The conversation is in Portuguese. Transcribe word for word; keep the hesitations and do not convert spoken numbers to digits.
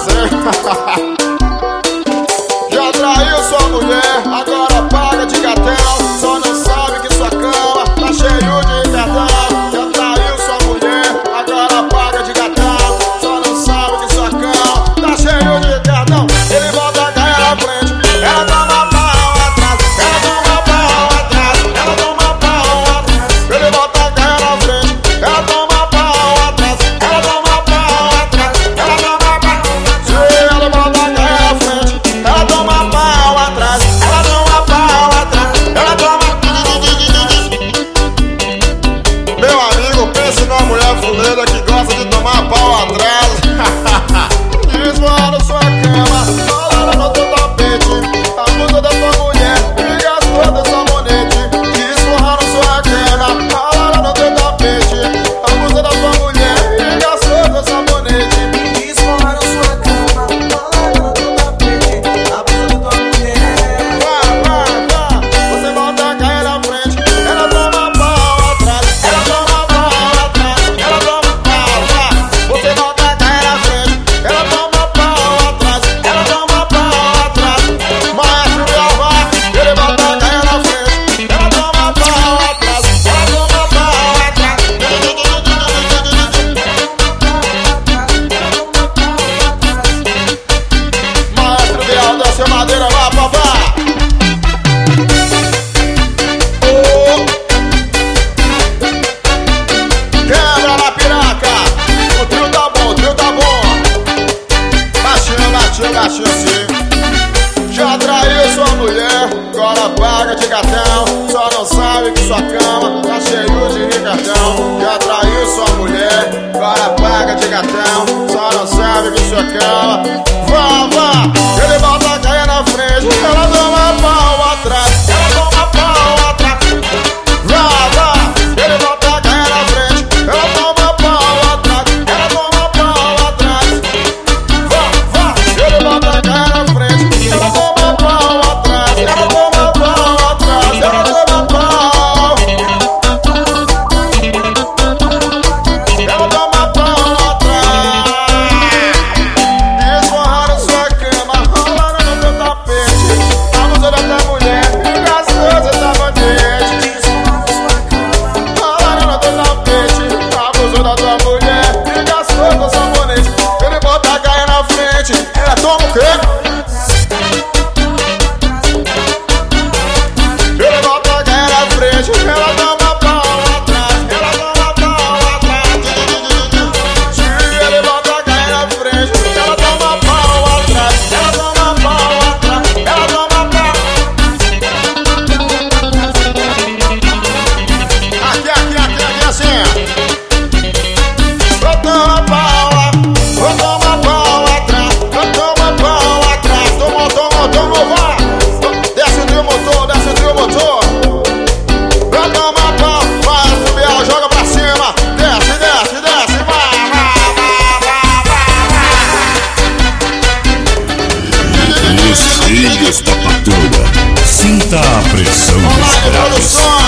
essa, hein? Já traiu sua mulher, agora paga de gatão. Só não sabe que sua cama tá cheio de cartão. Já traiu sua mulher, agora paga de gatão. Só não sabe que sua cama tá cheio de cartão. Ele volta a cair na frente, ela toma pau atrás. Ela toma pau atrás, ela toma pau atrás. Ele volta a cair na frente, ela toma pau atrás. Ela toma pau atrás, ela toma pau. Se ela volta a cair na frente, ela toma pau atrás. Ela toma pau atrás, ela toma. Meu amigo, pense numa mulher fuleira que gosta de tomar pau atrás. Desvoando sua cama, falando no teu tapete. Abusa da tua mulher e gastou teu sabonete. Desvoando sua cama, falando no teu tapete. Abusa da tua mulher e gastou teu sabonete. Desforraram sua cama, falando no teu tapete. Abusa da tua mulher. Vai, vai, vai, você volta a cair na frente. Ela toma pau atrás, ela toma pau atrás. Ela toma pau, vai, você volta a cair na frente. Ela toma pau atrás, ela toma pau atrás. Maestro Bialvá, ele volta a cair na frente. Ela toma pau atrás, ela toma pau atrás. Maestro Bial, desce a madeira lá, papá. Oh. Quebra na piraca. O trio tá bom, o trio tá bom. Baixinho, baixinho, baixinho sim. Já traiu sua mulher, agora paga de gatão. Só não sabe que sua cama tá cheio de cartão. Já traiu sua mulher, agora paga de gatão. Só não sabe que sua cama. Vá, vá, ele volta a cair na frente. Ela toma pau atrás, ela toma pau atrás. Vá, vá, ele volta a cair na frente. Ela toma pau atrás, ela toma pau atrás. Vá, vá, ele volta a cair na frente. Ela toma pau atrás, ela toma pau atrás. Ela toma pau, ela toma pau atrás. Desforraram sua cama, rolando no teu tapete. Abusou da tua mulher e gastou seu sabonete. Rolando no teu tapete, abusou da tua mulher e gastou teu sabonete. Ele bota a cair na frente, ela toma o quê? Ele bota a cair na frente, ela toma pau atrás. Ela toma pau atrás. Se ele bota a cair na frente, ela toma pau atrás. Ela toma pau atrás. Ela toma pau. Aqui, aqui, aqui, aqui, assim. Eu tomo pau, eu tomo pau atrás. Eu tomo pau atrás. Tomou, tomou, tomou, vai. Desce o trio motor, desce o trio motor. Eu tomo pau, vai, Bial, joga pra cima. Desce, desce, desce, vai, vai, vai, vai, vai. Os filhos da patroa. Sinta a pressão Vamos dos lá, graves. produção.